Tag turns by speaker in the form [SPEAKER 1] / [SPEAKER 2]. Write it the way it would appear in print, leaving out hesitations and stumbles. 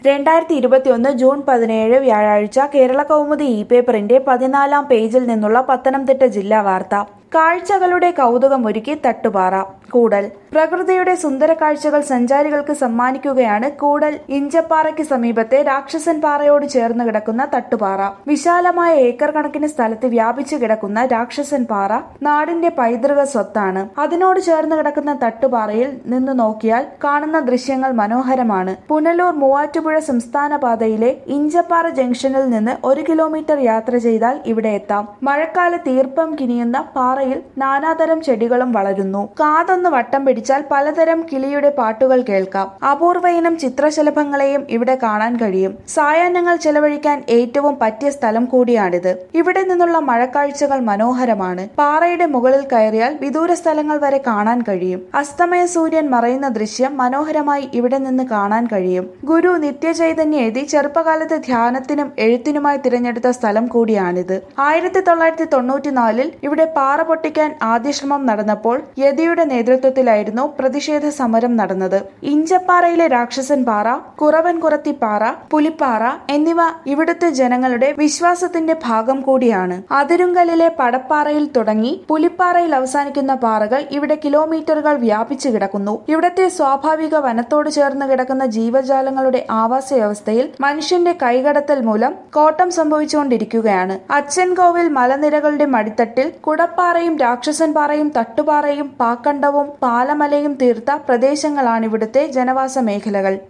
[SPEAKER 1] 2021 June 17 വ്യാഴാഴ്ച കേരളകൗമുദി പേപ്പറിന്റെ 14-ാം പേജിൽ നിന്നുള്ള പത്തനംതിട്ട ജില്ലാ വാർത്ത. കാഴ്ചകളുടെ കൗതുകമൊരുക്കി തട്ടുപാറ. കൂടൽ. പ്രകൃതിയുടെ സുന്ദര കാഴ്ചകൾ സഞ്ചാരികൾക്ക് സമ്മാനിക്കുകയാണ് കൂടൽ ഇഞ്ചപ്പാറയ്ക്ക് സമീപത്തെ രാക്ഷസൻ പാറയോട് ചേർന്ന് കിടക്കുന്ന തട്ടുപാറ. വിശാലമായ ഏക്കർ കണക്കിന് സ്ഥലത്ത് വ്യാപിച്ചു കിടക്കുന്ന രാക്ഷസൻ പാറ നാടിന്റെ പൈതൃക സ്വത്താണ്. അതിനോട് ചേർന്ന് കിടക്കുന്ന തട്ടുപാറയിൽ നിന്ന് നോക്കിയാൽ കാണുന്ന ദൃശ്യങ്ങൾ മനോഹരമാണ്. പുനലൂർ മൂവാറ്റുപുഴ സംസ്ഥാന പാതയിലെ ഇഞ്ചപ്പാറ ജംഗ്ഷനിൽ നിന്ന് 1 കിലോമീറ്റർ യാത്ര ചെയ്താൽ ഇവിടെ എത്താം. മഴക്കാലത്ത് ഈർപ്പം കിനിയുന്ന പാറയിൽ നാനാതരം ചെടികളും വളരുന്നു. കാതൊന്ന് വട്ടം പിടിച്ചാൽ പലതരം കിളിയുടെ പാട്ടുകൾ കേൾക്കാം. അപൂർവ ഇനം ചിത്രശലഭങ്ങളെയും ഇവിടെ കാണാൻ കഴിയും. സായാഹ്നങ്ങൾ ചെലവഴിക്കാൻ ഏറ്റവും പറ്റിയ സ്ഥലം കൂടിയാണിത്. ഇവിടെ നിന്നുള്ള മഴക്കാഴ്ചകൾ മനോഹരമാണ്. പാറയുടെ മുകളിൽ കയറിയാൽ വിദൂര സ്ഥലങ്ങൾ വരെ കാണാൻ കഴിയും. അസ്തമയ സൂര്യൻ മറയുന്ന ദൃശ്യം മനോഹരമായി ഇവിടെ നിന്ന് കാണാൻ കഴിയും. ഗുരു നിത്യചൈതന്യ യതി ചെറുപ്പകാലത്ത് ധ്യാനത്തിനും എഴുത്തിനുമായി തിരഞ്ഞെടുത്ത സ്ഥലം കൂടിയാണിത്. 1994 ഇവിടെ പാറ പൊട്ടിക്കാൻ ആദ്യ ശ്രമം നടന്നപ്പോൾ യതിയുടെ നേതൃത്വത്തിലായിരുന്നു പ്രതിഷേധ സമരം നടന്നത്. ഇഞ്ചപ്പാറയിലെ രാക്ഷസൻ പാറ, കുറവൻകുറത്തി പാറ, പുലിപ്പാറ എന്നിവ ഇവിടുത്തെ ജനങ്ങളുടെ വിശ്വാസത്തിന്റെ ഭാഗം കൂടിയാണ്. അതിരുങ്കലിലെ പടപ്പാറയിൽ തുടങ്ങി പുലിപ്പാറയിൽ അവസാനിക്കുന്ന പാറകൾ ഇവിടെ കിലോമീറ്ററുകൾ വ്യാപിച്ചു കിടക്കുന്നു. ഇവിടത്തെ സ്വാഭാവിക വനത്തോട് ചേർന്ന് കിടക്കുന്ന ജീവജാലങ്ങളുടെ ആവാസ വ്യവസ്ഥയിൽ മനുഷ്യന്റെ കൈകടത്തൽ മൂലം കോട്ടം സംഭവിച്ചുകൊണ്ടിരിക്കുകയാണ്. അച്ചൻകോവിൽ മലനിരകളുടെ മടിത്തട്ടിൽ കുടപ്പാറയും രാക്ഷസൻ പാറയും തട്ടുപാറയും പാക്കണ്ടവും പാലമലയും തീർത്ത പ്രദേശങ്ങളാണിവിടുത്തെ ജനവാസ മേഖലകൾ.